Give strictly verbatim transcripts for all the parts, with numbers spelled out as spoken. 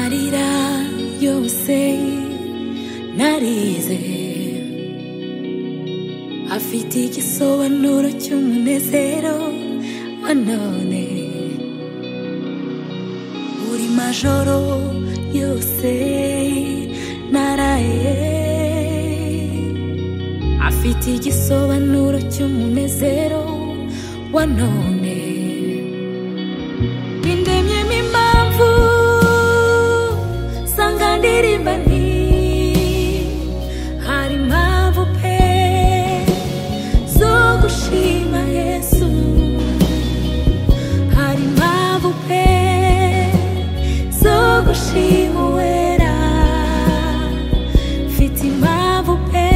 amarira yose narize afite igisobanuro cy'umunezero wa none. Buri majoro yose naraye afite igisobanuro cy'umunezero wa none. Bindemyemo impamvu sanga ndirimba nti hari impamvu pe zo gushima Yesu, hari impamvu pe zo gushima Uwera, mfite impamvu pe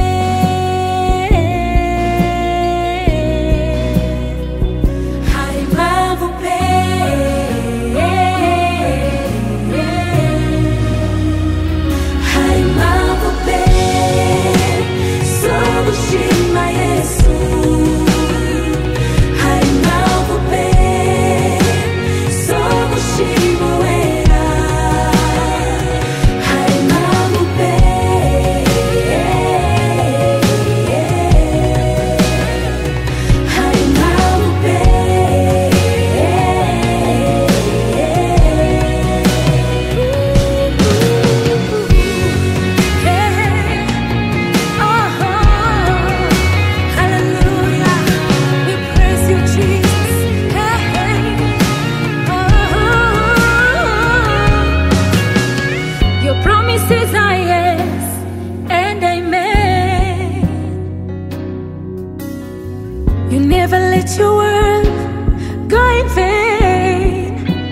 you never let your word go in vain.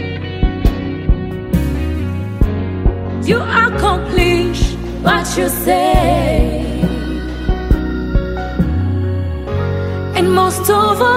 You accomplish what you say, and most of all